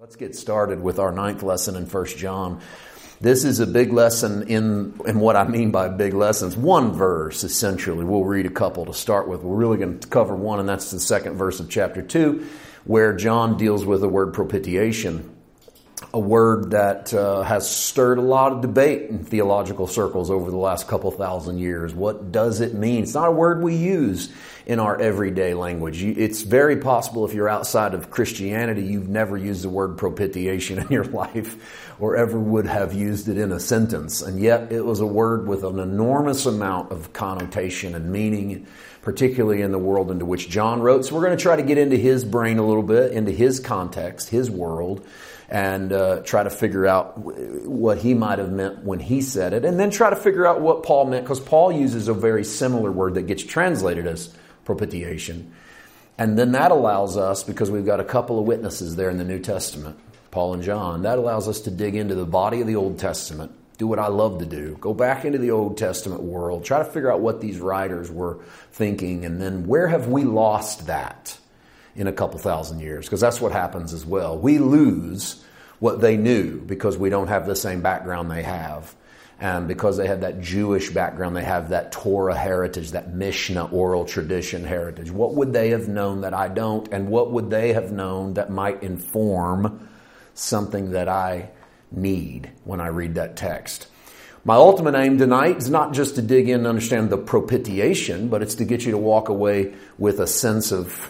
Let's get started with our 9th lesson in 1 John. This is a big lesson in what I mean by big lessons. One verse, essentially. We'll read a couple to start with. We're really going to cover one, and that's the 2nd verse of chapter 2, where John deals with the word propitiation, a word that has stirred a lot of debate in theological circles over the last couple thousand years. What does it mean? It's not a word we use in our everyday language. It's very possible if you're outside of Christianity, you've never used the word propitiation in your life or ever would have used it in a sentence. And yet it was a word with an enormous amount of connotation and meaning, particularly in the world into which John wrote. So we're going to try to get into his brain a little bit, into his context, his world, and try to figure out what he might have meant when he said it, and then try to figure out what Paul meant, because Paul uses a very similar word that gets translated as propitiation. And then that allows us, because we've got a couple of witnesses there in the New Testament, Paul and John, that allows us to dig into the body of the Old Testament, do what I love to do, go back into the Old Testament world, try to figure out what these writers were thinking, and then where have we lost that in a couple thousand years? Because that's what happens as well. We lose what they knew because we don't have the same background they have. And because they have that Jewish background, they have that Torah heritage, that Mishnah oral tradition heritage. What would they have known that I don't? And what would they have known that might inform something that I need when I read that text? My ultimate aim tonight is not just to dig in and understand the propitiation, but it's to get you to walk away with a sense of,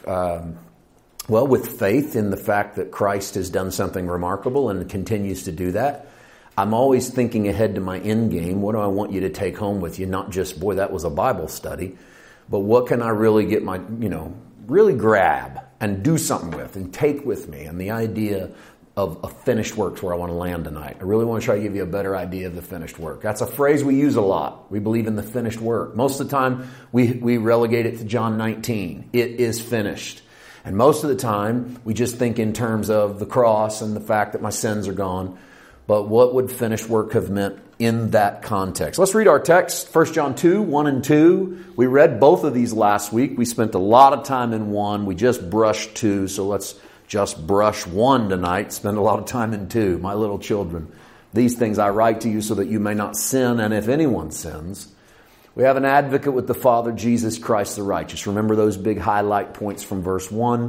with faith in the fact that Christ has done something remarkable and continues to do that. I'm always thinking ahead to my end game. What do I want you to take home with you? Not just, boy, that was a Bible study, but what can I really get really grab and do something with and take with me? And the idea of a finished work is where I want to land tonight. I really want to try to give you a better idea of the finished work. That's a phrase we use a lot. We believe in the finished work. Most of the time, we relegate it to John 19. It is finished. And most of the time, we just think in terms of the cross and the fact that my sins are gone. But what would finished work have meant in that context? Let's read our text, 1 John 2, 1 and 2. We read both of these last week. We spent a lot of time in 1. We just brushed 2, so let's just brush 1 tonight. Spend a lot of time in 2. My little children, these things I write to you so that you may not sin, and if anyone sins, we have an advocate with the Father, Jesus Christ the righteous. Remember those big highlight points from verse 1.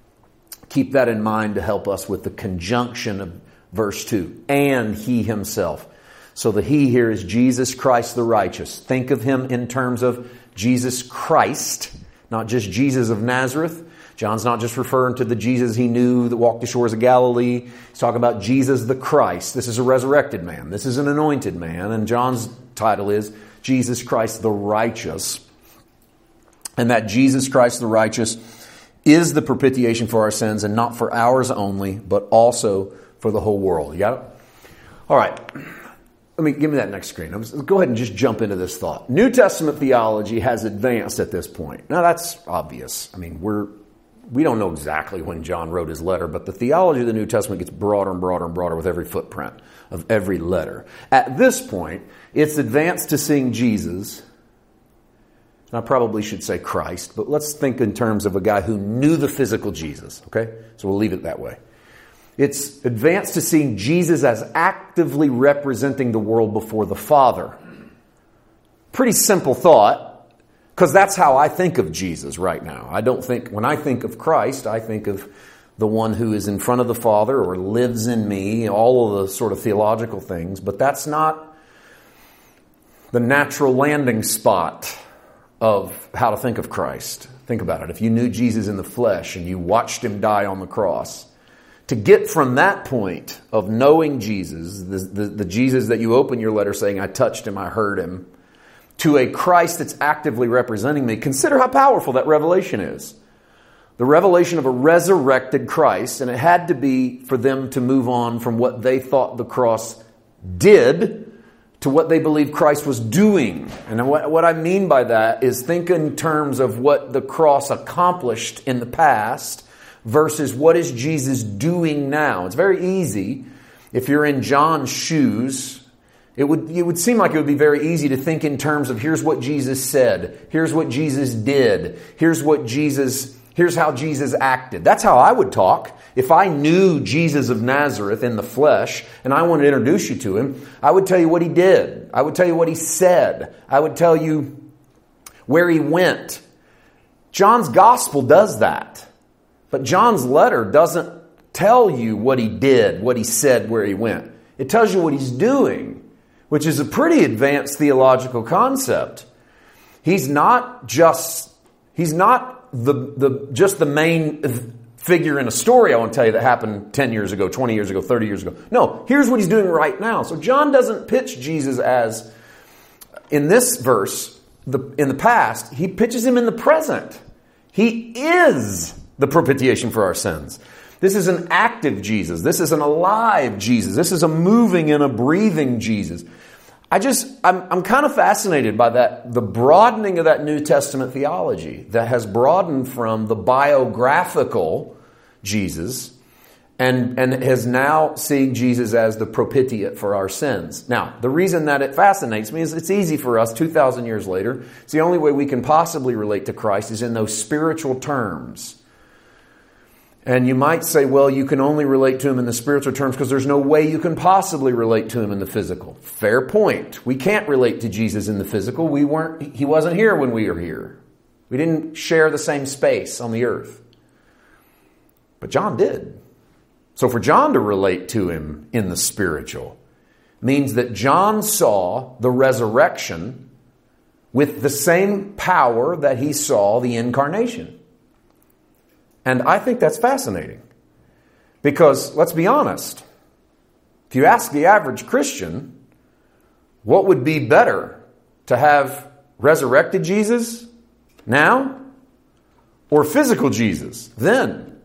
Keep that in mind to help us with the conjunction of verse 2. And he himself. So the he here is Jesus Christ the righteous. Think of him in terms of Jesus Christ, not just Jesus of Nazareth. John's not just referring to the Jesus he knew that walked the shores of Galilee. He's talking about Jesus the Christ. This is a resurrected man. This is an anointed man. And John's title is Jesus Christ the righteous. And that Jesus Christ the righteous is the propitiation for our sins, and not for ours only, but also for the whole world. You got it? All right. Give me that next screen. Go ahead and just jump into this thought. New Testament theology has advanced at this point. Now that's obvious. We don't know exactly when John wrote his letter, but the theology of the New Testament gets broader and broader and broader with every footprint of every letter. At this point, it's advanced to seeing Jesus. And I probably should say Christ, but let's think in terms of a guy who knew the physical Jesus. Okay? So we'll leave it that way. It's advanced to seeing Jesus as actively representing the world before the Father. Pretty simple thought, because that's how I think of Jesus right now. When I think of Christ, I think of the one who is in front of the Father or lives in me, all of the sort of theological things, but that's not the natural landing spot of how to think of Christ. Think about it. If you knew Jesus in the flesh and you watched him die on the cross, to get from that point of knowing Jesus, the Jesus that you open your letter saying, I touched him, I heard him, to a Christ that's actively representing me, consider how powerful that revelation is. The revelation of a resurrected Christ, and it had to be for them to move on from what they thought the cross did to what they believed Christ was doing. And what I mean by that is think in terms of what the cross accomplished in the past versus what is Jesus doing now. It's very easy, if you're in John's shoes, it would seem like it would be very easy to think in terms of here's what Jesus said, here's what Jesus did, here's what Jesus Here's how Jesus acted. That's how I would talk. If I knew Jesus of Nazareth in the flesh and I wanted to introduce you to him, I would tell you what he did. I would tell you what he said. I would tell you where he went. John's gospel does that. But John's letter doesn't tell you what he did, what he said, where he went. It tells you what he's doing, which is a pretty advanced theological concept. He's not just the main figure in a story I want to tell you that happened 10 years ago, 20 years ago, 30 years ago. No, here's what he's doing right now. So John doesn't pitch Jesus as, in this verse, in the past. He pitches him in the present. He is the propitiation for our sins. This is an active Jesus. This is an alive Jesus. This is a moving and a breathing Jesus. I'm kind of fascinated by that, the broadening of that New Testament theology that has broadened from the biographical Jesus and has now seen Jesus as the propitiate for our sins. Now, the reason that it fascinates me is it's easy for us 2,000 years later. It's the only way we can possibly relate to Christ is in those spiritual terms. And you might say, well, you can only relate to him in the spiritual terms because there's no way you can possibly relate to him in the physical. Fair point. We can't relate to Jesus in the physical. He wasn't here when we were here. We didn't share the same space on the earth. But John did. So for John to relate to him in the spiritual means that John saw the resurrection with the same power that he saw the incarnation. And I think that's fascinating. Because, let's be honest, if you ask the average Christian, what would be better, to have resurrected Jesus now or physical Jesus then?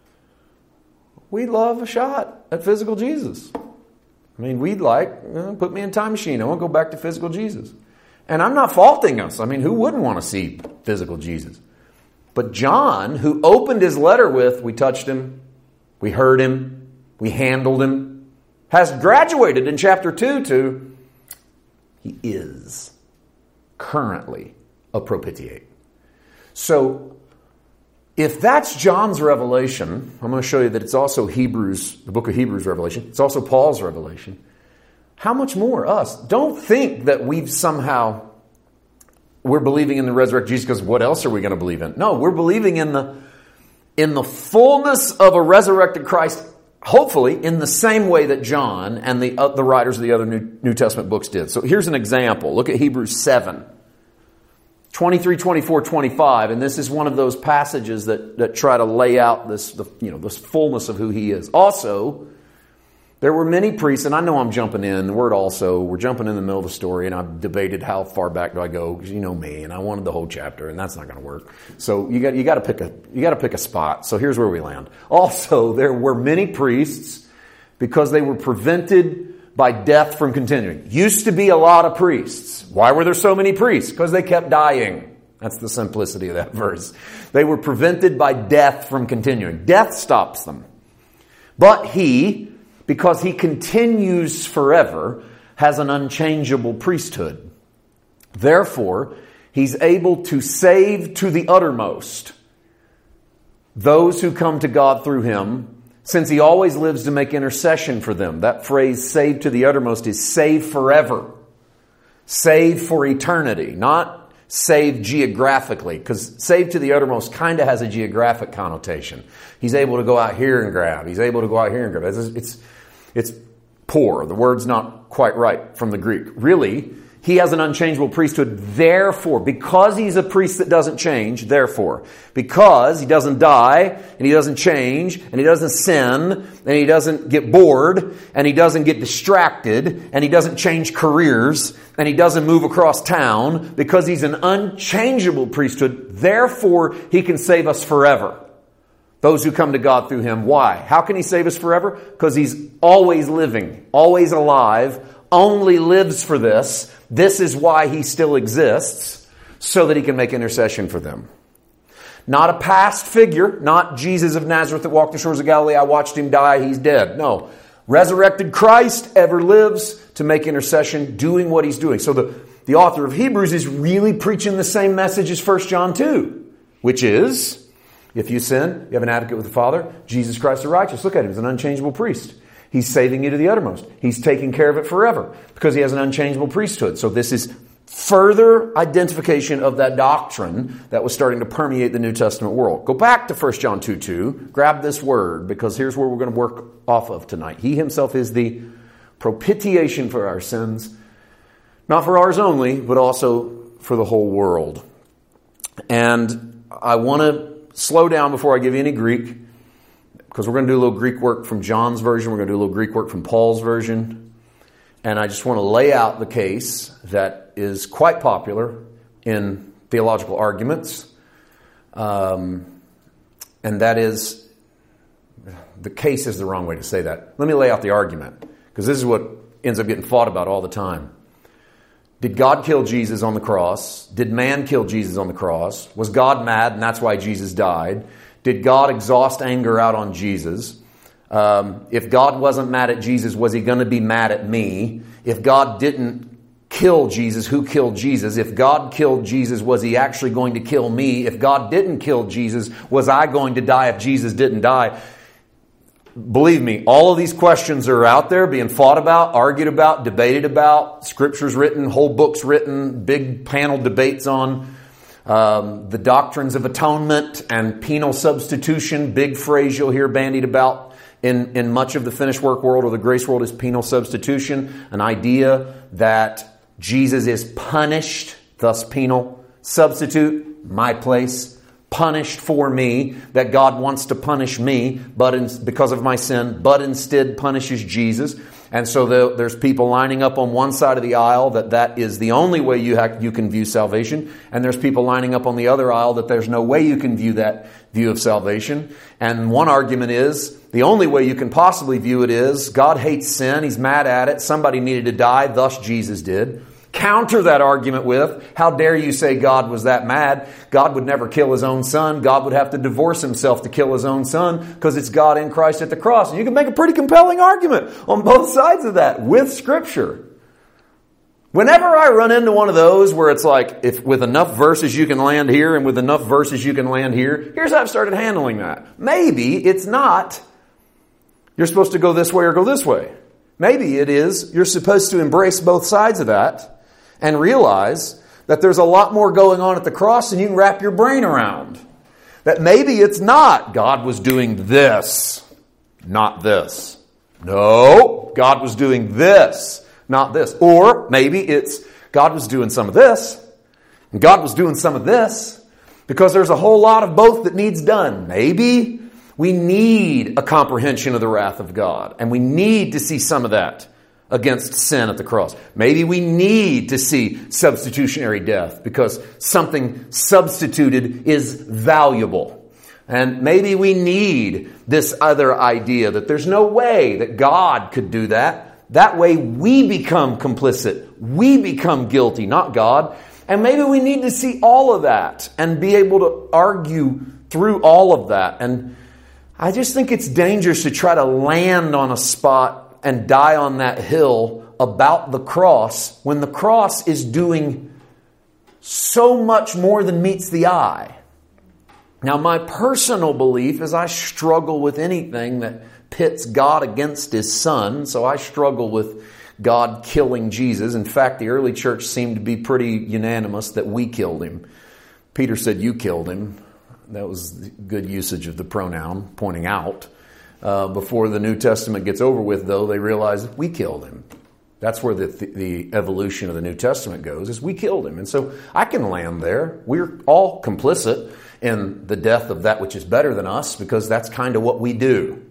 We'd love a shot at physical Jesus. I mean, we'd put me in a time machine. I want to go back to physical Jesus. And I'm not faulting us. I mean, who wouldn't want to see physical Jesus? But John, who opened his letter with, we touched him, we heard him, we handled him, has graduated in chapter 2 to, he is currently a propitiate. So, if that's John's revelation, I'm going to show you that it's also Hebrews, the book of Hebrews revelation. It's also Paul's revelation. How much more us? Don't think that we're believing in the resurrected Jesus because what else are we going to believe in? No, we're believing in the fullness of a resurrected Christ, hopefully in the same way that John and the writers of the other New Testament books did. So here's an example. Look at Hebrews 7, 23, 24, 25. And this is one of those passages that try to lay out this fullness of who he is. Also, there were many priests, and I know I'm jumping in. The word also, we're jumping in the middle of the story, and I've debated how far back do I go, because you know me, and I wanted the whole chapter, and that's not going to work. So you got to pick a spot. So here's where we land. Also, there were many priests because they were prevented by death from continuing. Used to be a lot of priests. Why were there so many priests? Because they kept dying. That's the simplicity of that verse. They were prevented by death from continuing. Death stops them. But he, because he continues forever, has an unchangeable priesthood. Therefore, he's able to save to the uttermost those who come to God through him, since he always lives to make intercession for them. That phrase, save to the uttermost, is save forever. Save for eternity, not save geographically, because save to the uttermost kind of has a geographic connotation. He's able to go out here and grab. He's able to go out here and grab. It's poor. The word's not quite right from the Greek. Really, he has an unchangeable priesthood. Therefore, because he's a priest that doesn't change, therefore, because he doesn't die, and he doesn't change, and he doesn't sin, and he doesn't get bored, and he doesn't get distracted, and he doesn't change careers, and he doesn't move across town, because he's an unchangeable priesthood, therefore, he can save us forever. Those who come to God through him. Why? How can he save us forever? Because he's always living, always alive, only lives for this. This is why he still exists, so that he can make intercession for them. Not a past figure, not Jesus of Nazareth that walked the shores of Galilee. I watched him die, he's dead. No. Resurrected Christ ever lives to make intercession, doing what he's doing. So the author of Hebrews is really preaching the same message as 1 John 2, which is, If you sin, you have an advocate with the Father, Jesus Christ the righteous. Look at him, he's an unchangeable priest. He's saving you to the uttermost. He's taking care of it forever because he has an unchangeable priesthood. So this is further identification of that doctrine that was starting to permeate the New Testament world. Go back to 1 John 2:2. Grab this word because here's where we're going to work off of tonight. He himself is the propitiation for our sins, not for ours only, but also for the whole world. And I want to slow down before I give you any Greek, because we're going to do a little Greek work from John's version. We're going to do a little Greek work from Paul's version. And I just want to lay out the case that is quite popular in theological arguments. And that is, the case is the wrong way to say that. Let me lay out the argument, because this is what ends up getting fought about all the time. Did God kill Jesus on the cross? Did man kill Jesus on the cross? Was God mad and that's why Jesus died? Did God exhaust anger out on Jesus? If God wasn't mad at Jesus, was he going to be mad at me? If God didn't kill Jesus, who killed Jesus? If God killed Jesus, was he actually going to kill me? If God didn't kill Jesus, was I going to die if Jesus didn't die? Believe me, all of these questions are out there being fought about, argued about, debated about, scriptures written, whole books written, big panel debates on the doctrines of atonement and penal substitution. Big phrase you'll hear bandied about in much of the finished work world or the grace world is penal substitution, an idea that Jesus is punished, thus penal substitute, my place, punished for me, that God wants to punish me because of my sin, but instead punishes Jesus. And so there's people lining up on one side of the aisle that is the only way you can view salvation. And there's people lining up on the other aisle that there's no way you can view that view of salvation. And one argument is, the only way you can possibly view it is, God hates sin, he's mad at it, somebody needed to die, thus Jesus did. Counter that argument with, how dare you say God was that mad? God would never kill his own son. God would have to divorce himself to kill his own son because it's God in Christ at the cross. And you can make a pretty compelling argument on both sides of that with Scripture. Whenever I run into one of those where it's like, if with enough verses you can land here and with enough verses you can land here, here's how I've started handling that. Maybe it's not, you're supposed to go this way or go this way. Maybe it is, you're supposed to embrace both sides of that and realize that there's a lot more going on at the cross than you can wrap your brain around. That maybe it's not God was doing this, not this. No, God was doing this, not this. Or maybe it's God was doing some of this, and God was doing some of this, because there's a whole lot of both that needs done. Maybe we need a comprehension of the wrath of God, and we need to see some of that against sin at the cross. Maybe we need to see substitutionary death because something substituted is valuable. And maybe we need this other idea that there's no way that God could do that. That way we become complicit. We become guilty, not God. And maybe we need to see all of that and be able to argue through all of that. And I just think it's dangerous to try to land on a spot and die on that hill about the cross when the cross is doing so much more than meets the eye. Now, my personal belief is I struggle with anything that pits God against his son. So I struggle with God killing Jesus. In fact, the early church seemed to be pretty unanimous that we killed him. Peter said, you killed him. That was good usage of the pronoun, pointing out. Before the New Testament gets over with, though, they realize we killed him. That's where the evolution of the New Testament goes, is we killed him. And so I can land there. We're all complicit in the death of that which is better than us, because that's kind of what we do.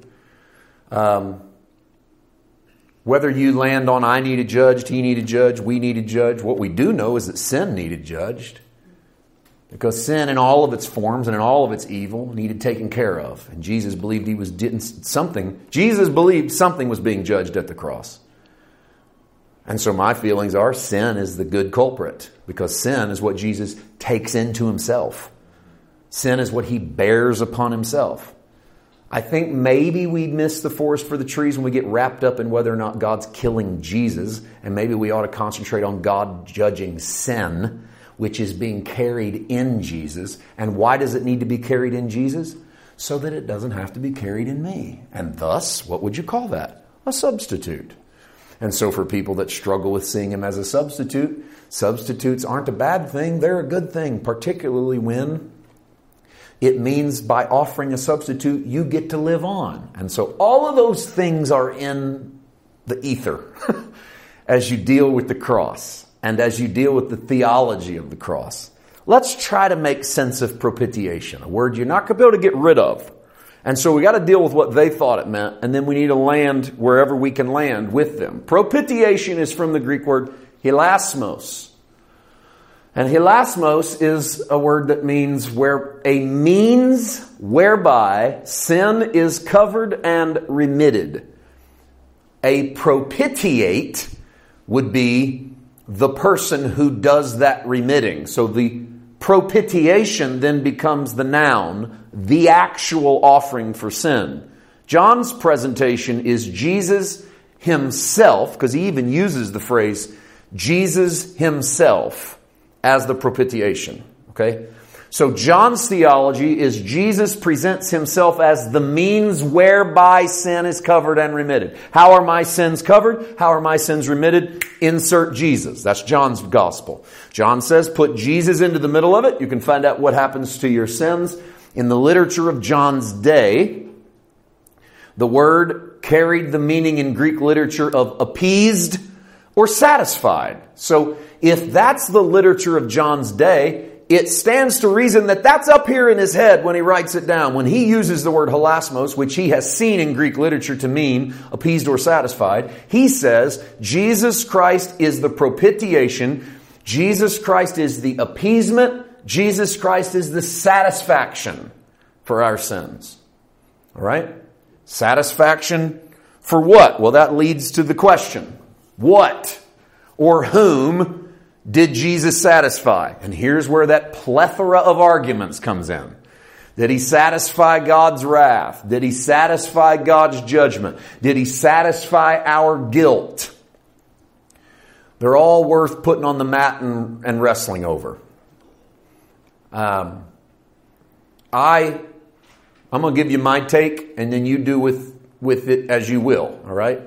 Whether you land on I needed judged, he needed judged, we needed judged, what we do know is that sin needed judged. Because sin in all of its forms and in all of its evil needed taken care of. And Jesus believed Jesus believed something was being judged at the cross. And so my feelings are sin is the good culprit. Because sin is what Jesus takes into himself. Sin is what he bears upon himself. I think maybe we miss the forest for the trees when we get wrapped up in whether or not God's killing Jesus. And maybe we ought to concentrate on God judging sin. which is being carried in Jesus. And why does it need to be carried in Jesus? So that it doesn't have to be carried in me. And thus, what would you call that? A substitute. And so for people that struggle with seeing him as a substitute, substitutes aren't a bad thing. They're a good thing, particularly when it means by offering a substitute, you get to live on. And so all of those things are in the ether as you deal with the cross and as you deal with the theology of the cross. Let's try to make sense of propitiation, a word you're not going to be able to get rid of. And so we got to deal with what they thought it meant, and then we need to land wherever we can land with them. Propitiation is from the Greek word hilasmos. And hilasmos is a word that means where a means whereby sin is covered and remitted. A propitiate would be the person who does that remitting. So the propitiation then becomes the noun, the actual offering for sin. John's presentation is Jesus himself, because he even uses the phrase Jesus himself as the propitiation. Okay? So John's theology is Jesus presents himself as the means whereby sin is covered and remitted. How are my sins covered? How are my sins remitted? Insert Jesus. That's John's gospel. John says, put Jesus into the middle of it. You can find out what happens to your sins. In the literature of John's day, the word carried the meaning in Greek literature of appeased or satisfied. So if that's the literature of John's day, it stands to reason that that's up here in his head when he writes it down. When he uses the word hilasmos, which he has seen in Greek literature to mean appeased or satisfied, he says Jesus Christ is the propitiation, Jesus Christ is the appeasement, Jesus Christ is the satisfaction for our sins. All right? Satisfaction for what? Well, that leads to the question. What or whom did Jesus satisfy? And here's where that plethora of arguments comes in. Did he satisfy God's wrath? Did he satisfy God's judgment? Did he satisfy our guilt? They're all worth putting on the mat and wrestling over. I'm going to give you my take, and then you do with it as you will, all right?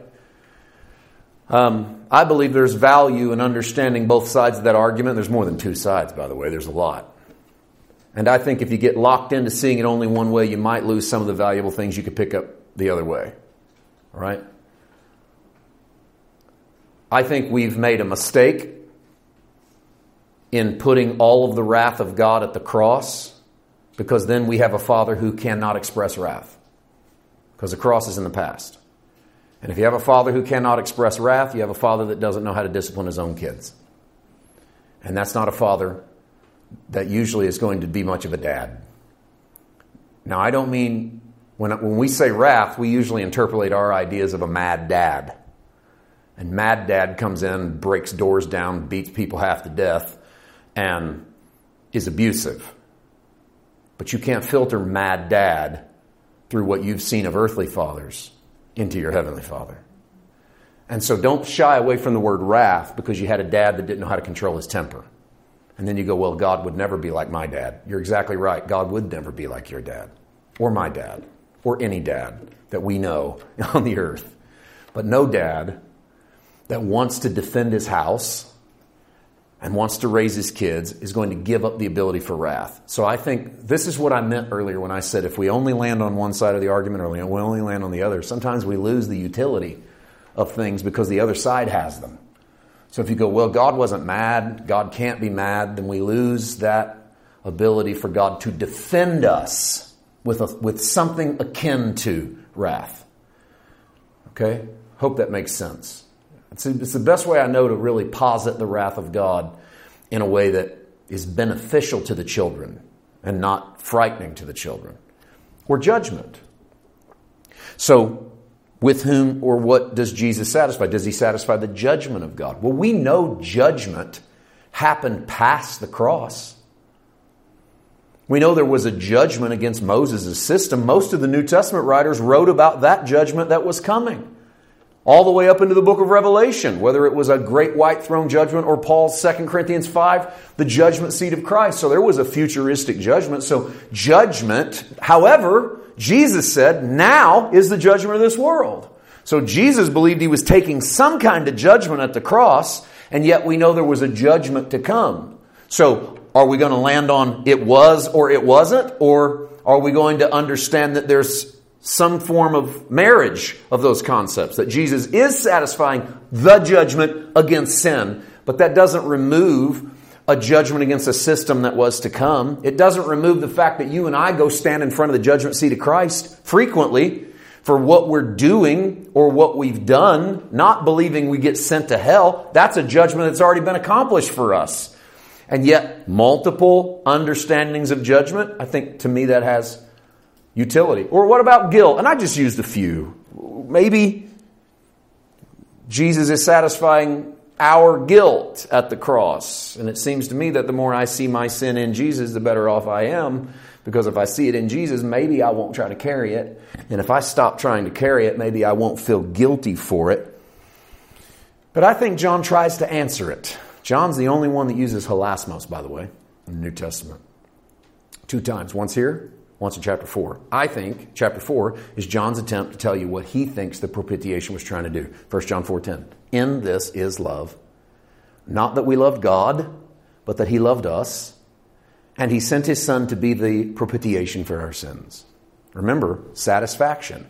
I believe there's value in understanding both sides of that argument. There's more than two sides, by the way. There's a lot. And I think if you get locked into seeing it only one way, you might lose some of the valuable things you could pick up the other way. All right? I think we've made a mistake in putting all of the wrath of God at the cross, because then we have a Father who cannot express wrath, because the cross is in the past. And if you have a Father who cannot express wrath, you have a Father that doesn't know how to discipline his own kids. And that's not a Father that usually is going to be much of a dad. Now, I don't mean, when we say wrath, we usually interpolate our ideas of a mad dad. And mad dad comes in, breaks doors down, beats people half to death, and is abusive. But you can't filter mad dad through what you've seen of earthly fathers into your heavenly Father. And so don't shy away from the word wrath because you had a dad that didn't know how to control his temper. And then you go, well, God would never be like my dad. You're exactly right. God would never be like your dad or my dad or any dad that we know on the earth. But no dad that wants to defend his house and wants to raise his kids is going to give up the ability for wrath. So I think this is what I meant earlier when I said if we only land on one side of the argument or we only land on the other, sometimes we lose the utility of things because the other side has them. So if you go, well, God wasn't mad, God can't be mad, then we lose that ability for God to defend us with something akin to wrath. Okay? Hope that makes sense. It's the best way I know to really posit the wrath of God in a way that is beneficial to the children and not frightening to the children. Or judgment. So, with whom or what does Jesus satisfy? Does he satisfy the judgment of God? Well, we know judgment happened past the cross. We know there was a judgment against Moses' system. Most of the New Testament writers wrote about that judgment that was coming. all the way up into the book of Revelation, whether it was a great white throne judgment or Paul's 2 Corinthians 5, the judgment seat of Christ. So there was a futuristic judgment. So judgment, however, Jesus said, now is the judgment of this world. So Jesus believed he was taking some kind of judgment at the cross, and yet we know there was a judgment to come. So are we going to land on it was or it wasn't? Or are we going to understand that there's some form of marriage of those concepts, that Jesus is satisfying the judgment against sin, but that doesn't remove a judgment against a system that was to come. It doesn't remove the fact that you and I go stand in front of the judgment seat of Christ frequently for what we're doing or what we've done, not believing we get sent to hell. That's a judgment that's already been accomplished for us. And yet, multiple understandings of judgment, I think to me that has utility. Or what about guilt? And I just used a few. Maybe Jesus is satisfying our guilt at the cross. And it seems to me that the more I see my sin in Jesus, the better off I am. Because if I see it in Jesus, maybe I won't try to carry it. And if I stop trying to carry it, maybe I won't feel guilty for it. But I think John tries to answer it. John's the only one that uses hilasmos, by the way, in the New Testament. 2 times. Once here, once in chapter 4. I think chapter 4 is John's attempt to tell you what he thinks the propitiation was trying to do. 1 John 4:10. In this is love. Not that we loved God, but that he loved us. And he sent his Son to be the propitiation for our sins. Remember, satisfaction.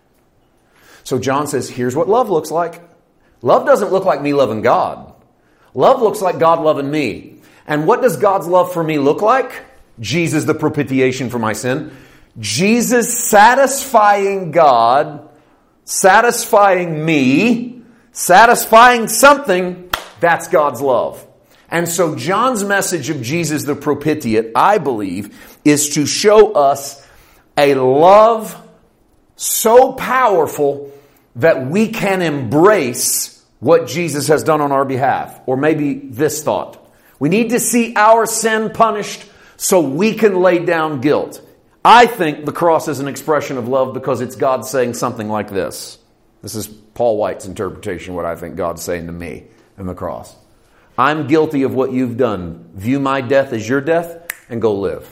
So John says, here's what love looks like. Love doesn't look like me loving God. Love looks like God loving me. And what does God's love for me look like? Jesus, the propitiation for my sin. Jesus satisfying God, satisfying me, satisfying something, that's God's love. And so John's message of Jesus the propitiate, I believe, is to show us a love so powerful that we can embrace what Jesus has done on our behalf. Or maybe this thought. We need to see our sin punished so we can lay down guilt. I think the cross is an expression of love because it's God saying something like this. This is Paul White's interpretation of what I think God's saying to me in the cross. I'm guilty of what you've done. View my death as your death and go live.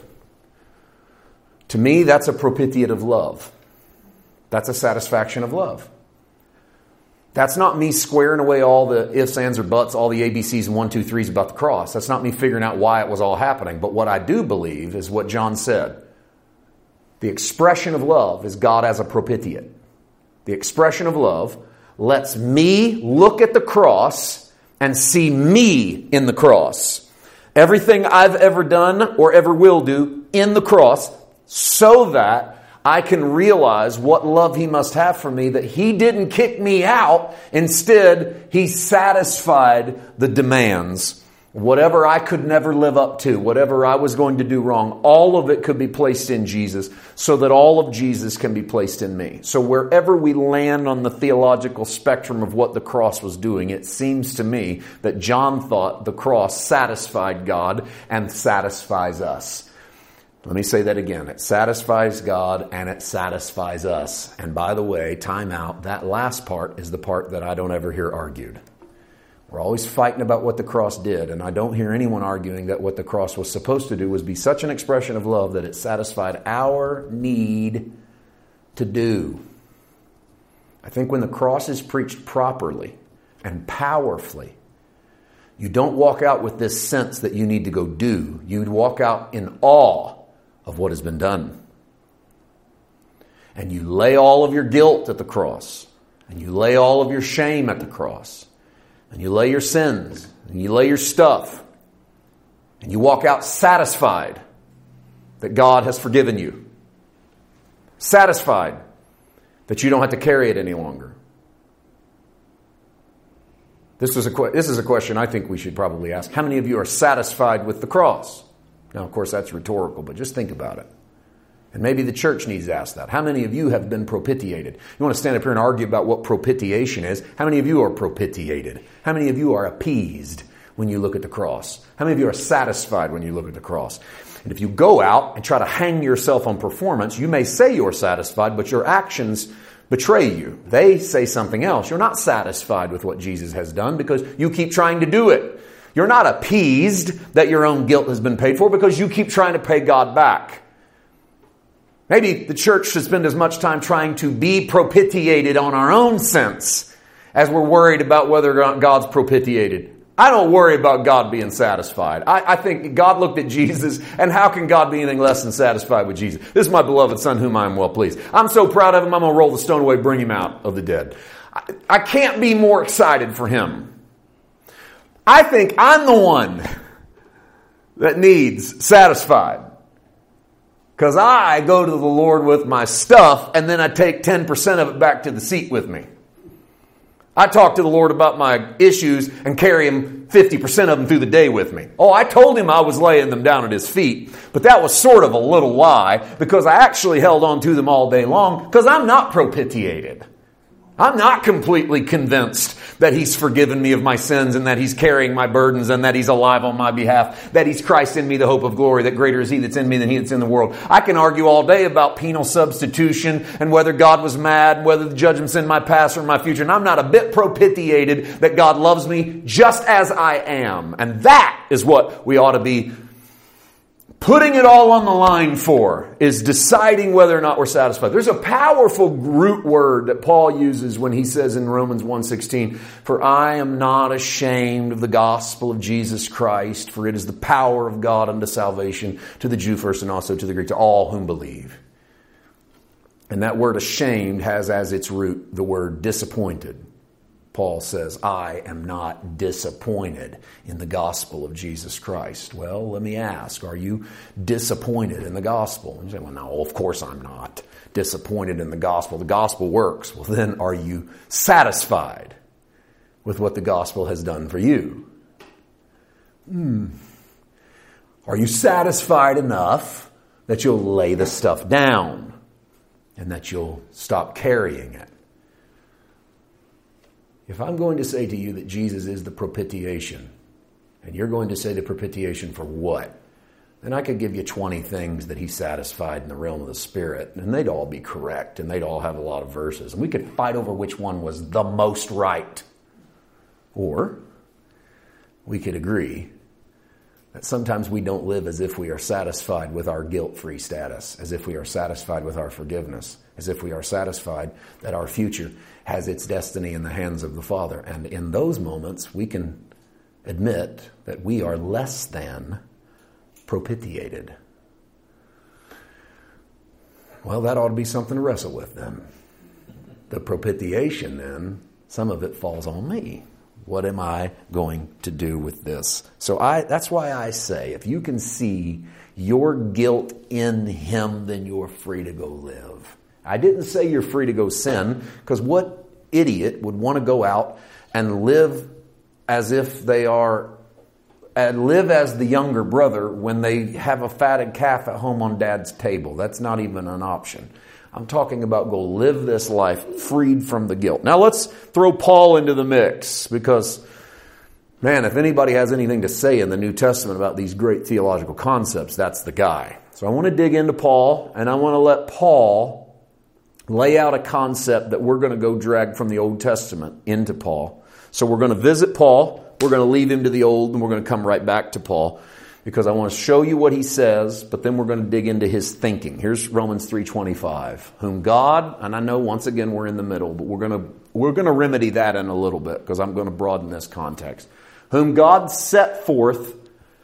To me, that's a propitiate of love. That's a satisfaction of love. That's not me squaring away all the ifs, ands, or buts, all the ABCs and 1, 2, 3s about the cross. That's not me figuring out why it was all happening. But what I do believe is what John said. The expression of love is God as a propitiate. The expression of love lets me look at the cross and see me in the cross. Everything I've ever done or ever will do in the cross, so that I can realize what love he must have for me, that he didn't kick me out. Instead, he satisfied the demands. Whatever I could never live up to, whatever I was going to do wrong, all of it could be placed in Jesus so that all of Jesus can be placed in me. So wherever we land on the theological spectrum of what the cross was doing, it seems to me that John thought the cross satisfied God and satisfies us. Let me say that again. It satisfies God and it satisfies us. And by the way, time out, that last part is the part that I don't ever hear argued. We're always fighting about what the cross did, and I don't hear anyone arguing that what the cross was supposed to do was be such an expression of love that it satisfied our need to do. I think when the cross is preached properly and powerfully, you don't walk out with this sense that you need to go do. You walk out in awe of what has been done. And you lay all of your guilt at the cross. And you lay all of your shame at the cross. And you lay your sins. And you lay your stuff. And you walk out satisfied that God has forgiven you. Satisfied that you don't have to carry it any longer. This is a question I think we should probably ask. How many of you are satisfied with the cross? Now, of course, that's rhetorical, but just think about it. And maybe the church needs to ask that. How many of you have been propitiated? You want to stand up here and argue about what propitiation is. How many of you are propitiated? How many of you are appeased when you look at the cross? How many of you are satisfied when you look at the cross? And if you go out and try to hang yourself on performance, you may say you're satisfied, but your actions betray you. They say something else. You're not satisfied with what Jesus has done because you keep trying to do it. You're not appeased that your own guilt has been paid for because you keep trying to pay God back. Maybe the church should spend as much time trying to be propitiated on our own sense as we're worried about whether God's propitiated. I don't worry about God being satisfied. I think God looked at Jesus, and how can God be anything less than satisfied with Jesus? This is my beloved Son, whom I am well pleased. I'm so proud of him, I'm going to roll the stone away, bring him out of the dead. I can't be more excited for him. I think I'm the one that needs satisfied. Because I go to the Lord with my stuff, and then I take 10% of it back to the seat with me. I talk to the Lord about my issues and carry him 50% of them through the day with me. Oh, I told him I was laying them down at his feet, but that was sort of a little lie because I actually held on to them all day long because I'm not propitiated. I'm not completely convinced that he's forgiven me of my sins and that he's carrying my burdens and that he's alive on my behalf, that he's Christ in me, the hope of glory, that greater is he that's in me than he that's in the world. I can argue all day about penal substitution and whether God was mad, whether the judgment's in my past or in my future. And I'm not a bit propitiated that God loves me just as I am. And that is what we ought to be putting it all on the line for, is deciding whether or not we're satisfied. There's a powerful root word that Paul uses when he says in Romans 1:16, "For I am not ashamed of the gospel of Jesus Christ, for it is the power of God unto salvation to the Jew first and also to the Greek, to all whom believe." And that word ashamed has as its root the word disappointed. Paul says, I am not disappointed in the gospel of Jesus Christ. Well, let me ask, are you disappointed in the gospel? And you say, well, no, of course I'm not disappointed in the gospel. The gospel works. Well, then are you satisfied with what the gospel has done for you? Are you satisfied enough that you'll lay the stuff down and that you'll stop carrying it? If I'm going to say to you that Jesus is the propitiation, and you're going to say the propitiation for what? Then I could give you 20 things that he satisfied in the realm of the Spirit, and they'd all be correct, and they'd all have a lot of verses. And we could fight over which one was the most right. Or we could agree that sometimes we don't live as if we are satisfied with our guilt-free status, as if we are satisfied with our forgiveness, as if we are satisfied that our future has its destiny in the hands of the Father. And in those moments, we can admit that we are less than propitiated. Well, that ought to be something to wrestle with then. The propitiation then, some of it falls on me. What am I going to do with this? So that's why I say, if you can see your guilt in him, then you're free to go live. I didn't say you're free to go sin, because what idiot would want to go out and live as if they are, and live as the younger brother when they have a fatted calf at home on dad's table? That's not even an option. I'm talking about go live this life freed from the guilt. Now let's throw Paul into the mix, because, man, if anybody has anything to say in the New Testament about these great theological concepts, that's the guy. So I want to dig into Paul, and I want to let Paul lay out a concept that we're going to go drag from the Old Testament into Paul. So we're going to visit Paul, we're going to leave him to the Old, and we're going to come right back to Paul, because I want to show you what he says, but then we're going to dig into his thinking. Here's Romans 3:25. Whom God, and I know once again we're in the middle, but we're going to remedy that in a little bit, because I'm going to broaden this context. Whom God set forth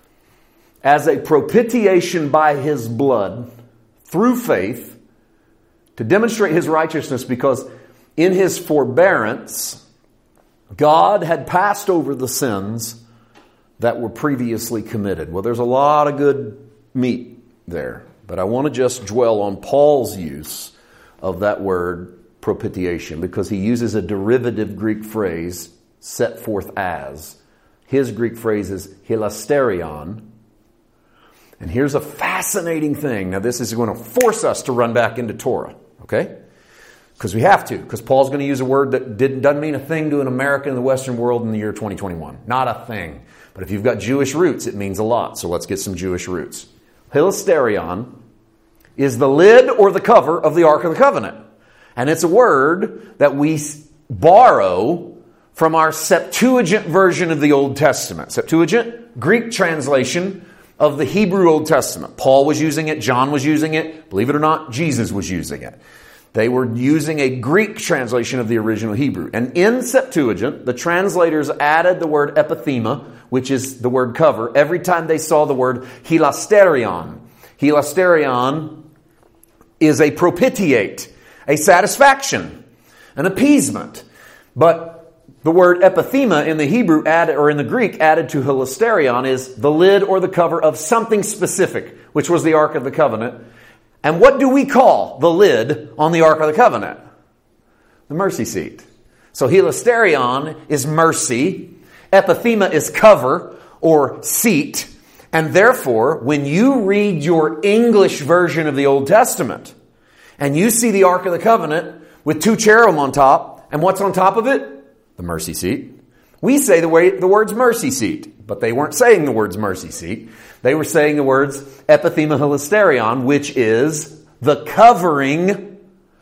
as a propitiation by his blood through faith to demonstrate his righteousness, because in his forbearance God had passed over the sins that were previously committed. Well, there's a lot of good meat there, but I want to just dwell on Paul's use of that word propitiation, because he uses a derivative Greek phrase, set forth as. His Greek phrase is hilasterion. And here's a fascinating thing. Now, this is going to force us to run back into Torah, okay? Because we have to. Because Paul's going to use a word that doesn't mean a thing to an American in the Western world in the year 2021. Not a thing. But if you've got Jewish roots, it means a lot. So let's get some Jewish roots. Hilasterion is the lid or the cover of the Ark of the Covenant. And it's a word that we borrow from our Septuagint version of the Old Testament. Septuagint, Greek translation of the Hebrew Old Testament. Paul was using it. John was using it. Believe it or not, Jesus was using it. They were using a Greek translation of the original Hebrew. And in Septuagint, the translators added the word epithema, which is the word cover, every time they saw the word hilasterion. Hilasterion is a propitiate, a satisfaction, an appeasement. But the word epithema in the Hebrew added, or in the Greek added to hilasterion, is the lid or the cover of something specific, which was the Ark of the Covenant. And what do we call the lid on the Ark of the Covenant? The mercy seat. So hilasterion is mercy. Epithema is cover or seat. And therefore, when you read your English version of the Old Testament and you see the Ark of the Covenant with two cherubim on top, and what's on top of it? The mercy seat. We say the words mercy seat, but they weren't saying the words mercy seat. They were saying the words epithema hilasterion, which is the covering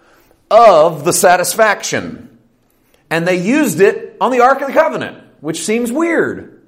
of the satisfaction. And they used it on the Ark of the Covenant, which seems weird.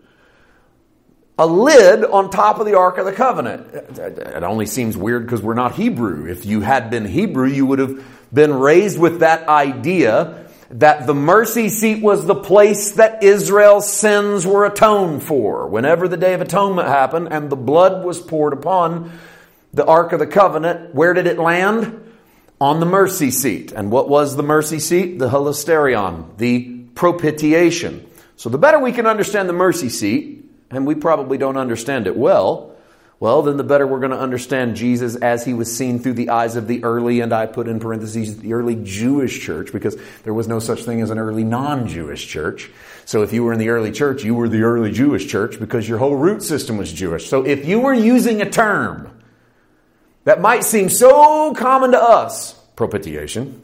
A lid on top of the Ark of the Covenant. It only seems weird because we're not Hebrew. If you had been Hebrew, you would have been raised with that idea that the mercy seat was the place that Israel's sins were atoned for. Whenever the Day of Atonement happened and the blood was poured upon the Ark of the Covenant, where did it land? On the mercy seat. And what was the mercy seat? The hilasterion, the propitiation. So the better we can understand the mercy seat, and we probably don't understand it well, then the better we're going to understand Jesus as he was seen through the eyes of the early, and I put in parentheses, the early Jewish church, because there was no such thing as an early non-Jewish church. So if you were in the early church, you were the early Jewish church because your whole root system was Jewish. So if you were using a term that might seem so common to us, propitiation,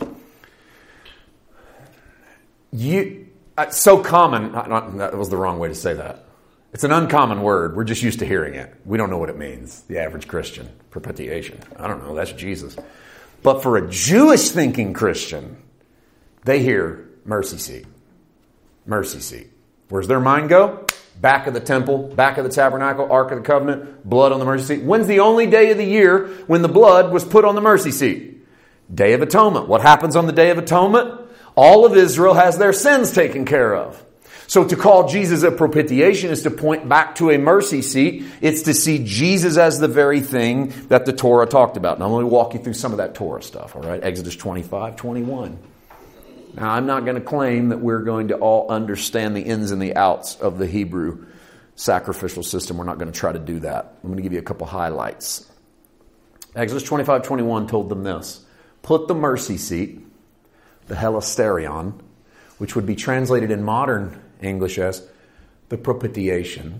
so common, that was the wrong way to say that. It's an uncommon word. We're just used to hearing it. We don't know what it means. The average Christian. Propitiation. I don't know. That's Jesus. But for a Jewish thinking Christian, they hear mercy seat. Mercy seat. Where's their mind go? Back of the temple, back of the tabernacle, Ark of the Covenant, blood on the mercy seat. When's the only day of the year when the blood was put on the mercy seat? Day of Atonement. What happens on the Day of Atonement? All of Israel has their sins taken care of. So to call Jesus a propitiation is to point back to a mercy seat. It's to see Jesus as the very thing that the Torah talked about. Now let me walk you through some of that Torah stuff, all right? Exodus 25:21. Now I'm not going to claim that we're going to all understand the ins and the outs of the Hebrew sacrificial system. We're not going to try to do that. I'm going to give you a couple highlights. Exodus 25:21 told them this. Put the mercy seat, the hilasterion, which would be translated in modern English as the propitiation.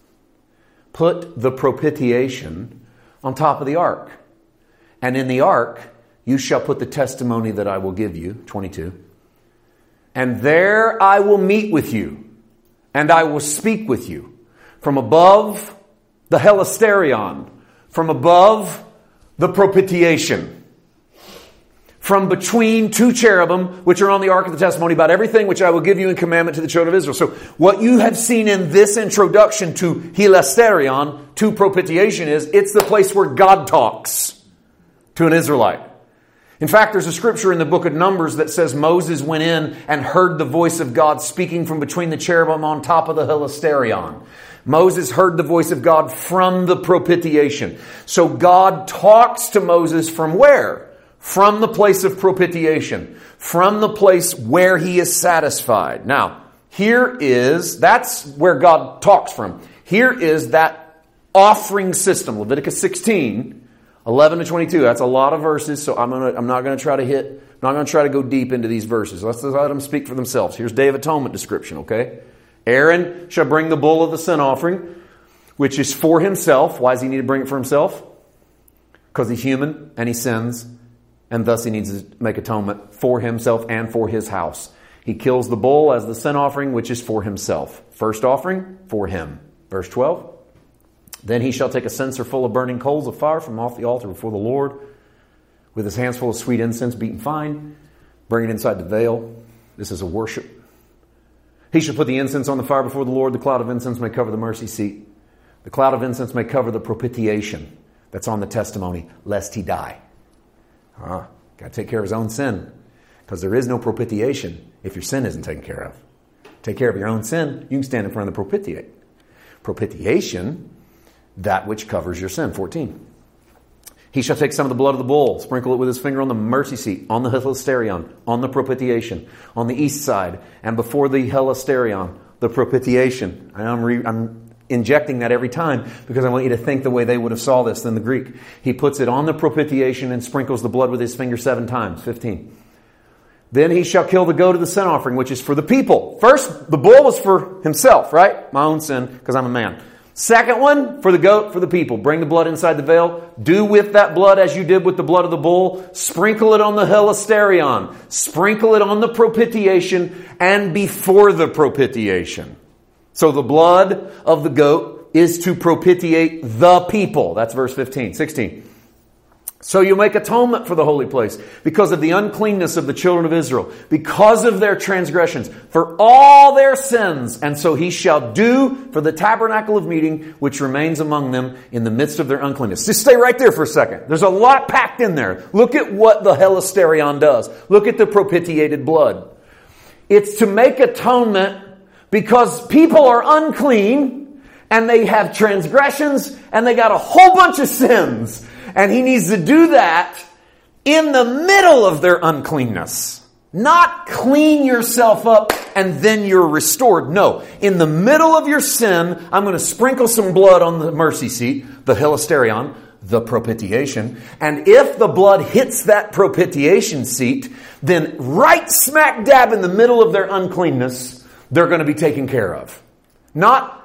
Put the propitiation on top of the ark. And in the ark, you shall put the testimony that I will give you, 22. And there I will meet with you, and I will speak with you. From above the hilasterion, from above the propitiation. From between two cherubim, which are on the Ark of the Testimony, about everything which I will give you in commandment to the children of Israel. So what you have seen in this introduction to hilasterion, to propitiation, is it's the place where God talks to an Israelite. In fact, there's a scripture in the book of Numbers that says Moses went in and heard the voice of God speaking from between the cherubim on top of the hilasterion. Moses heard the voice of God from the propitiation. So God talks to Moses from where? From the place of propitiation. From the place where he is satisfied. Now, that's where God talks from. Here is that offering system. Leviticus 16, 11 to 22. That's a lot of verses, so I'm not going to try to go deep into these verses. Let's let them speak for themselves. Here's Day of Atonement description, okay? Aaron shall bring the bull of the sin offering, which is for himself. Why does he need to bring it for himself? Because he's human and he sins. And thus he needs to make atonement for himself and for his house. He kills the bull as the sin offering, which is for himself. First offering, for him. Verse 12. Then he shall take a censer full of burning coals of fire from off the altar before the Lord, with his hands full of sweet incense beaten fine. Bring it inside the veil. This is a worship. He shall put the incense on the fire before the Lord. The cloud of incense may cover the mercy seat. The cloud of incense may cover the propitiation that's on the testimony, lest he die. Got to take care of his own sin, because there is no propitiation if your sin isn't taken care of. Take care of your own sin, you can stand in front of the propitiate. Propitiation, that which covers your sin. 14. He shall take some of the blood of the bull, sprinkle it with his finger on the mercy seat, on the hilasterion, on the propitiation, on the east side, and before the hilasterion, the propitiation. I'm injecting that every time because I want you to think the way they would have saw this in the Greek. He puts it on the propitiation and sprinkles the blood with his finger 7 times. 15. Then he shall kill the goat of the sin offering, which is for the people. First, the bull was for himself, right? My own sin, because I'm a man. Second one, for the goat, for the people. Bring the blood inside the veil. Do with that blood as you did with the blood of the bull. Sprinkle it on the hilasterion. Sprinkle it on the propitiation and before the propitiation. So the blood of the goat is to propitiate the people. That's verse 15. 16. So you make atonement for the holy place because of the uncleanness of the children of Israel, because of their transgressions, for all their sins. And so he shall do for the tabernacle of meeting, which remains among them in the midst of their uncleanness. Just stay right there for a second. There's a lot packed in there. Look at what the hilasterion does. Look at the propitiated blood. It's to make atonement because people are unclean and they have transgressions and they got a whole bunch of sins. And he needs to do that in the middle of their uncleanness. Not clean yourself up and then you're restored. No. In the middle of your sin, I'm going to sprinkle some blood on the mercy seat, the hilasterion, the propitiation. And if the blood hits that propitiation seat, then right smack dab in the middle of their uncleanness, they're going to be taken care of. Not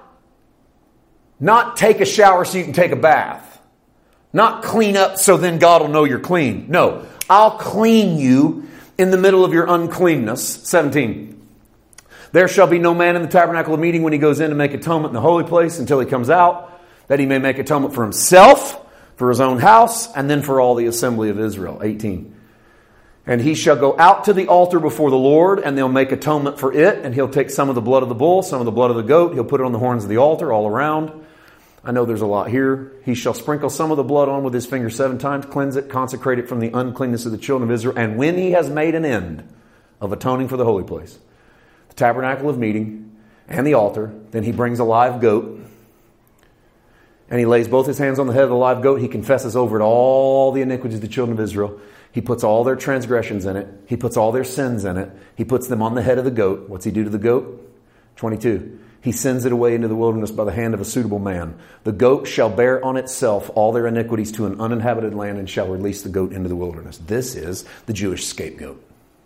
take a shower so you can take a bath. Not clean up so then God will know you're clean. No, I'll clean you in the middle of your uncleanness. 17. There shall be no man in the tabernacle of meeting when he goes in to make atonement in the holy place until he comes out, that he may make atonement for himself, for his own house, and then for all the assembly of Israel. 18. And he shall go out to the altar before the Lord, and they'll make atonement for it, and he'll take some of the blood of the bull, some of the blood of the goat, he'll put it on the horns of the altar all around. I know there's a lot here. He shall sprinkle some of the blood on with his finger 7 times, cleanse it, consecrate it from the uncleanness of the children of Israel. And when he has made an end of atoning for the holy place, the tabernacle of meeting and the altar, then he brings a live goat and he lays both his hands on the head of the live goat. He confesses over it all the iniquities of the children of Israel. He puts all their transgressions in it. He puts all their sins in it. He puts them on the head of the goat. What's he do to the goat? 22. He sends it away into the wilderness by the hand of a suitable man. The goat shall bear on itself all their iniquities to an uninhabited land and shall release the goat into the wilderness. This is the Jewish scapegoat.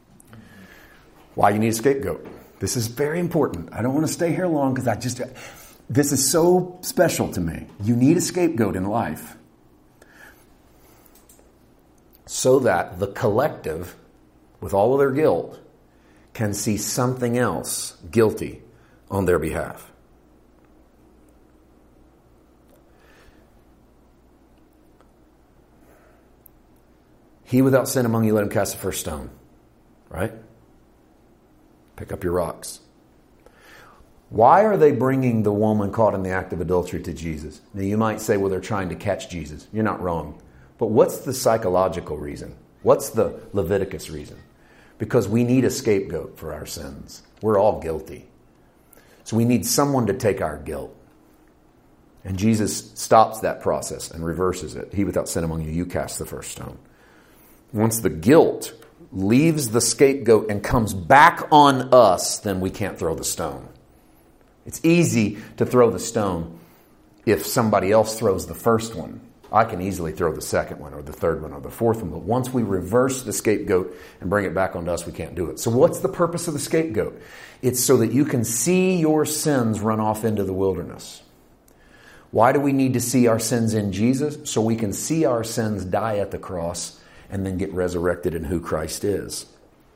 Why you need a scapegoat? This is very important. I don't want to stay here long because this is so special to me. You need a scapegoat in life so that the collective, with all of their guilt, can see something else guilty on their behalf. He without sin among you, let him cast the first stone. Right? Pick up your rocks. Why are they bringing the woman caught in the act of adultery to Jesus? Now you might say, well, they're trying to catch Jesus. You're not wrong. But what's the psychological reason? What's the Leviticus reason? Because we need a scapegoat for our sins. We're all guilty. So we need someone to take our guilt. And Jesus stops that process and reverses it. He without sin among you, you cast the first stone. Once the guilt leaves the scapegoat and comes back on us, then we can't throw the stone. It's easy to throw the stone if somebody else throws the first one. I can easily throw the second one or the third one or the fourth one. But once we reverse the scapegoat and bring it back onto us, we can't do it. So what's the purpose of the scapegoat? It's so that you can see your sins run off into the wilderness. Why do we need to see our sins in Jesus? So we can see our sins die at the cross and then get resurrected in who Christ is.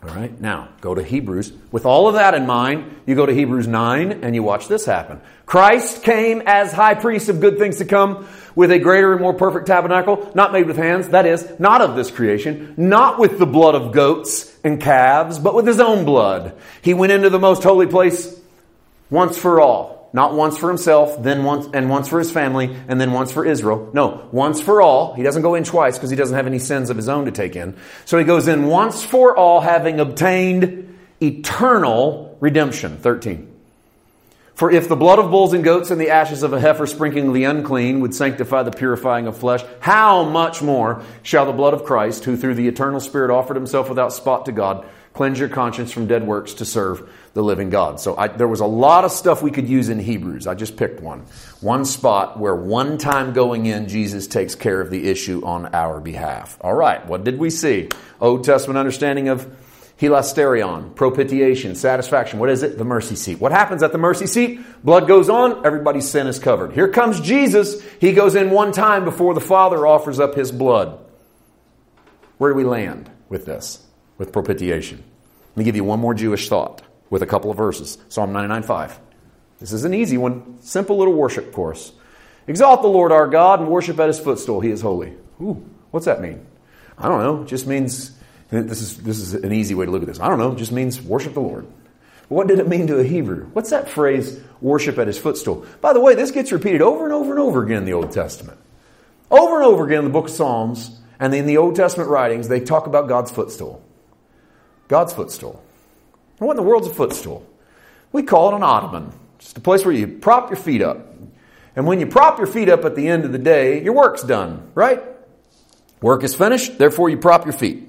All right, now go to Hebrews. With all of that in mind, you go to Hebrews 9 and you watch this happen. Christ came as high priest of good things to come with a greater and more perfect tabernacle, not made with hands, that is, not of this creation, not with the blood of goats and calves, but with his own blood. He went into the most holy place once for all. Not once for himself, then once for his family, and then once for Israel. No, once for all. He doesn't go in twice because he doesn't have any sins of his own to take in. So he goes in once for all, having obtained eternal redemption. 13. For if the blood of bulls and goats and the ashes of a heifer sprinkling the unclean would sanctify the purifying of flesh, how much more shall the blood of Christ, who through the eternal Spirit offered himself without spot to God, cleanse your conscience from dead works to serve the living God. So there was a lot of stuff we could use in Hebrews. I just picked one. One spot where one time going in, Jesus takes care of the issue on our behalf. All right, what did we see? Old Testament understanding of hilasterion, propitiation, satisfaction. What is it? The mercy seat. What happens at the mercy seat? Blood goes on, everybody's sin is covered. Here comes Jesus. He goes in one time before the Father offers up his blood. Where do we land with this? With propitiation. Let me give you one more Jewish thought with a couple of verses. Psalm 99:5. This is an easy one. Simple little worship course. Exalt the Lord our God and worship at his footstool. He is holy. Ooh, what's that mean? I don't know. It just means, this is an easy way to look at this. I don't know. It just means worship the Lord. What did it mean to a Hebrew? What's that phrase, worship at his footstool? By the way, this gets repeated over and over and over again in the Old Testament. Over and over again in the book of Psalms and in the Old Testament writings, they talk about God's footstool. God's footstool. And what in the world's a footstool? We call it an ottoman. Just a place where you prop your feet up. And when you prop your feet up at the end of the day, your work's done, right? Work is finished, therefore you prop your feet.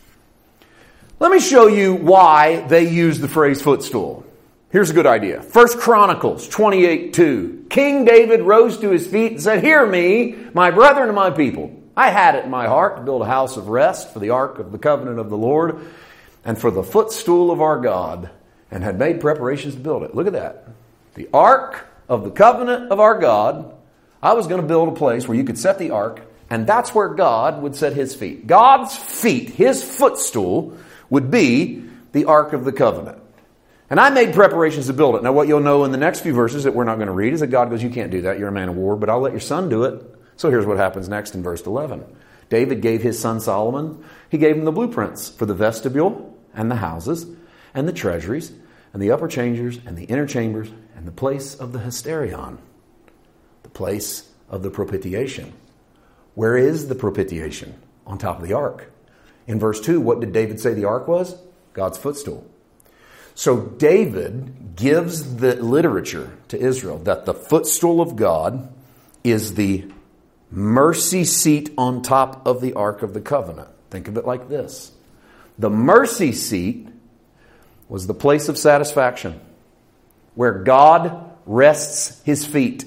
Let me show you why they use the phrase footstool. Here's a good idea. 1 Chronicles 28:2. King David rose to his feet and said, "Hear me, my brethren and my people. I had it in my heart to build a house of rest for the ark of the covenant of the Lord and for the footstool of our God, and had made preparations to build it." Look at that. The ark of the covenant of our God. I was going to build a place where you could set the ark, and that's where God would set his feet. God's feet, his footstool, would be the ark of the covenant. And I made preparations to build it. Now what you'll know in the next few verses that we're not going to read is that God goes, "You can't do that. You're a man of war, but I'll let your son do it." So here's what happens next in verse 11. David gave his son Solomon, he gave him the blueprints for the vestibule and the houses and the treasuries and the upper chambers and the inner chambers and the place of the hysterion, the place of the propitiation. Where is the propitiation? On top of the ark. In verse 2, what did David say the ark was? God's footstool. So David gives the literature to Israel that the footstool of God is the mercy seat on top of the ark of the covenant. Think of it like this. The mercy seat was the place of satisfaction where God rests his feet.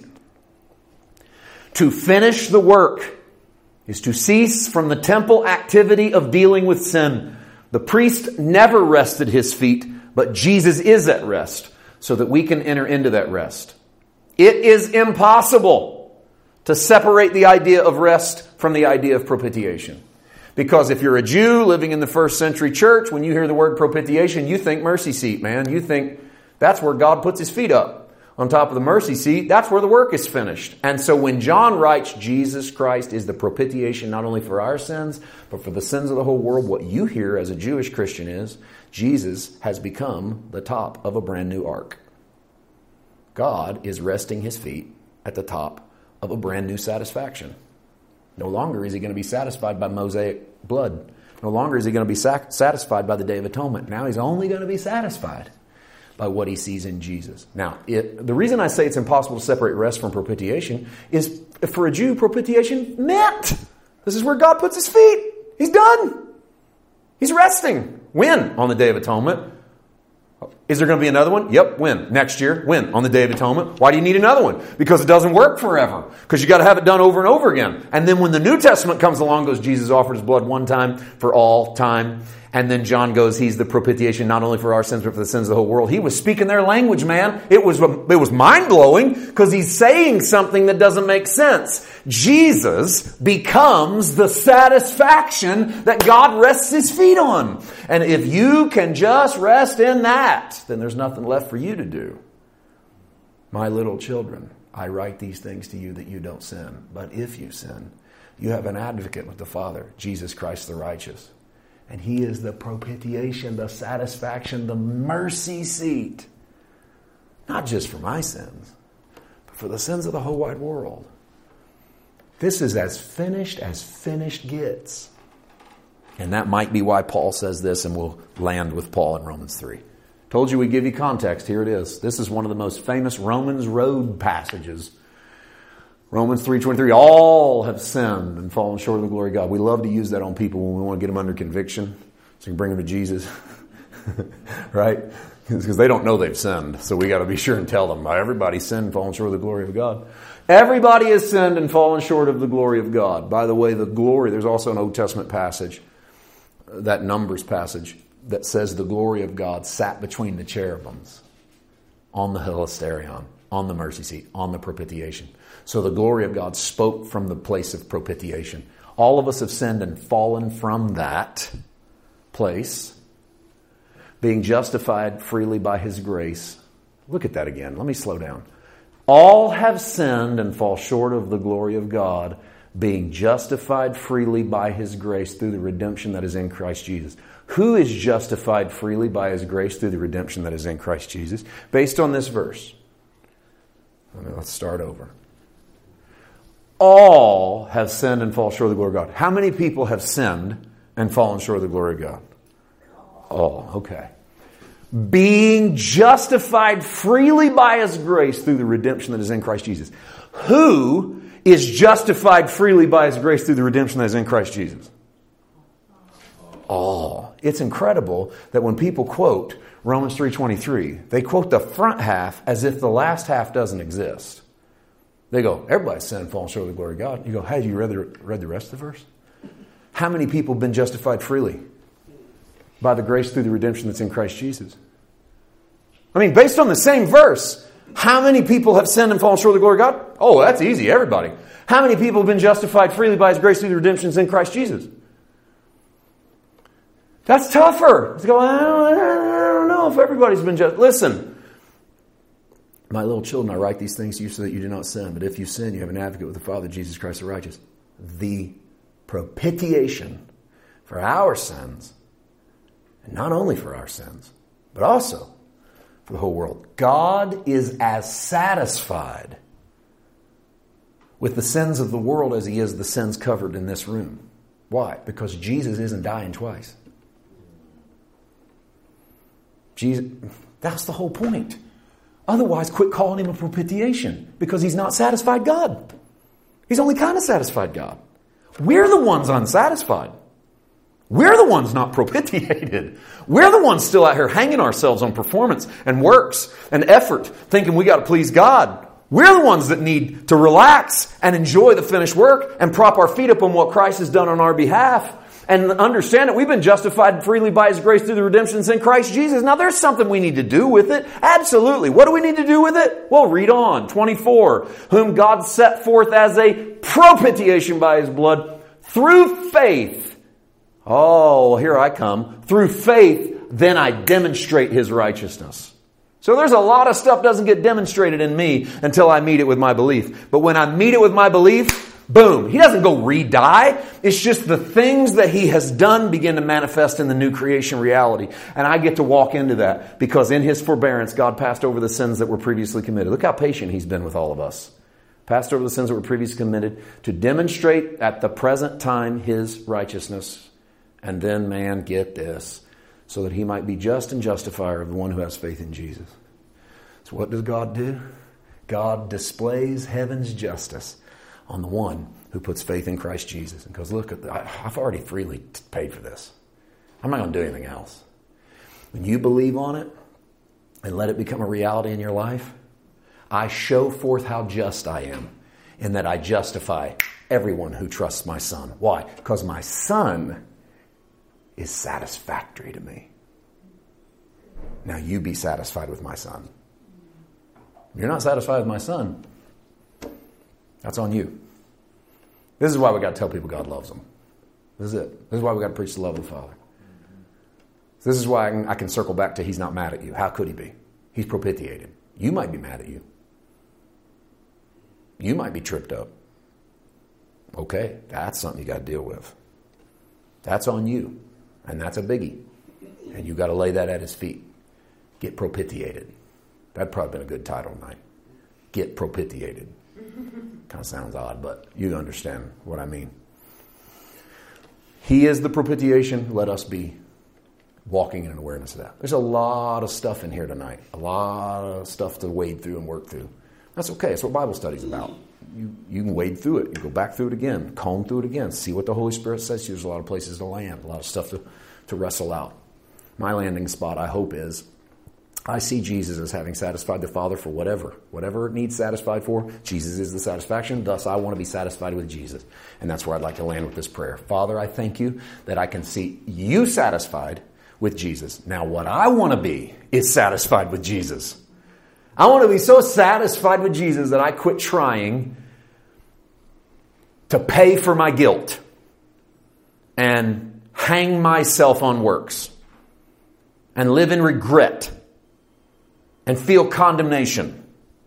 To finish the work is to cease from the temple activity of dealing with sin. The priest never rested his feet, but Jesus is at rest so that we can enter into that rest. It is impossible to separate the idea of rest from the idea of propitiation. Because if you're a Jew living in the first century church, when you hear the word propitiation, you think mercy seat, man. You think that's where God puts his feet up on top of the mercy seat. That's where the work is finished. And so when John writes, Jesus Christ is the propitiation not only for our sins, but for the sins of the whole world, what you hear as a Jewish Christian is, Jesus has become the top of a brand new ark. God is resting his feet at the top of a brand new satisfaction. No longer is he going to be satisfied by Mosaic blood. No longer is he going to be satisfied by the Day of Atonement. Now he's only going to be satisfied by what he sees in Jesus. Now, the reason I say it's impossible to separate rest from propitiation is for a Jew, propitiation meant this is where God puts his feet. He's done. He's resting. When? On the Day of Atonement. Is there going to be another one? Yep. When? Next year. When? On the Day of Atonement. Why do you need another one? Because it doesn't work forever. Because you got to have it done over and over again. And then when the New Testament comes along, goes, Jesus offered his blood one time for all time. And then John goes, he's the propitiation not only for our sins, but for the sins of the whole world. He was speaking their language, man. It was mind-blowing because he's saying something that doesn't make sense. Jesus becomes the satisfaction that God rests his feet on. And if you can just rest in that, then there's nothing left for you to do. My little children, I write these things to you that you don't sin. But if you sin, you have an advocate with the Father, Jesus Christ the righteous. And he is the propitiation, the satisfaction, the mercy seat. Not just for my sins, but for the sins of the whole wide world. This is as finished gets. And that might be why Paul says this, and we'll land with Paul in Romans 3. Told you we'd give you context. Here it is. This is one of the most famous Romans road passages. Romans 3:23, all have sinned and fallen short of the glory of God. We love to use that on people when we want to get them under conviction, so we can bring them to Jesus. Right? Because they don't know they've sinned. So we got to be sure and tell them, everybody's sinned and fallen short of the glory of God. Everybody has sinned and fallen short of the glory of God. By the way, the glory, there's also an Old Testament passage, that Numbers passage, that says the glory of God sat between the cherubims on the hilasterion, on the mercy seat, on the propitiation. So the glory of God spoke from the place of propitiation. All of us have sinned and fallen from that place, being justified freely by his grace. Look at that again. Let me slow down. All have sinned and fall short of the glory of God, being justified freely by his grace through the redemption that is in Christ Jesus. Who is justified freely by his grace through the redemption that is in Christ Jesus? Based on this verse. Let's start over. All have sinned and fall short of the glory of God. How many people have sinned and fallen short of the glory of God? All. Okay. Being justified freely by his grace through the redemption that is in Christ Jesus. Who is justified freely by his grace through the redemption that is in Christ Jesus? All. It's incredible that when people quote Romans 3:23, they quote the front half as if the last half doesn't exist. They go, everybody's sinned and fallen short of the glory of God. You go, have you read the rest of the verse? How many people have been justified freely? By the grace through the redemption that's in Christ Jesus. I mean, based on the same verse, how many people have sinned and fallen short of the glory of God? Oh, that's easy, everybody. How many people have been justified freely by his grace through the redemption that's in Christ Jesus? That's tougher. Let's go, I don't know if everybody's been just. Listen. My little children, I write these things to you so that you do not sin. But if you sin, you have an advocate with the Father, Jesus Christ the righteous. The propitiation for our sins. And not only for our sins, but also for the whole world. God is as satisfied with the sins of the world as he is the sins covered in this room. Why? Because Jesus isn't dying twice. Jesus, that's the whole point. Otherwise, quit calling him a propitiation because he's not satisfied God. He's only kind of satisfied God. We're the ones unsatisfied. We're the ones not propitiated. We're the ones still out here hanging ourselves on performance and works and effort, thinking we got to please God. We're the ones that need to relax and enjoy the finished work and prop our feet up on what Christ has done on our behalf. And understand that we've been justified freely by his grace through the redemptions in Christ Jesus. Now there's something we need to do with it. Absolutely. What do we need to do with it? Well, read on. 24. Whom God set forth as a propitiation by his blood through faith. Oh, here I come. Through faith, then I demonstrate his righteousness. So there's a lot of stuff doesn't get demonstrated in me until I meet it with my belief. But when I meet it with my belief, boom. He doesn't go re-die. It's just the things that he has done begin to manifest in the new creation reality. And I get to walk into that because in his forbearance, God passed over the sins that were previously committed. Look how patient he's been with all of us. Passed over the sins that were previously committed to demonstrate at the present time his righteousness. And then, man, get this, so that he might be just and justifier of the one who has faith in Jesus. So what does God do? God displays heaven's justice on the one who puts faith in Christ Jesus and goes, look, I've already freely paid for this. I'm not going to do anything else. When you believe on it and let it become a reality in your life, I show forth how just I am in that I justify everyone who trusts my Son. Why? Because my Son is satisfactory to me. Now you be satisfied with my son. If you're not satisfied with my son, that's on you. This is why we got to tell people God loves them. This is it. This is why we got to preach the love of the Father. This is why I can circle back to he's not mad at you. How could he be? He's propitiated. You might be mad at you. You might be tripped up. Okay, that's something you got to deal with. That's on you. And that's a biggie. And you got to lay that at his feet. Get propitiated. That'd probably been a good title tonight. Get propitiated. Kind of sounds odd, but you understand what I mean. He is the propitiation. Let us be walking in an awareness of that. There's a lot of stuff in here tonight. A lot of stuff to wade through and work through. That's okay. That's what Bible study's about. You can wade through it. You go back through it again. Comb through it again. See what the Holy Spirit says. There's a lot of places to land. A lot of stuff to wrestle out. My landing spot, I hope, is I see Jesus as having satisfied the Father for whatever it needs satisfied for. Jesus is the satisfaction. Thus, I want to be satisfied with Jesus. And that's where I'd like to land with this prayer. Father, I thank you that I can see you satisfied with Jesus. Now, what I want to be is satisfied with Jesus. I want to be so satisfied with Jesus that I quit trying to pay for my guilt and hang myself on works and live in regret and feel condemnation.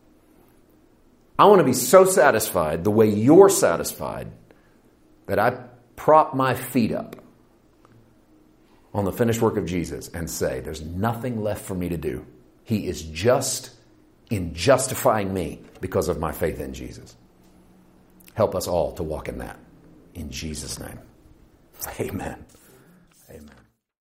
I want to be so satisfied the way you're satisfied that I prop my feet up on the finished work of Jesus and say, there's nothing left for me to do. He is just in justifying me because of my faith in Jesus. Help us all to walk in that. In Jesus' name. Amen. Amen.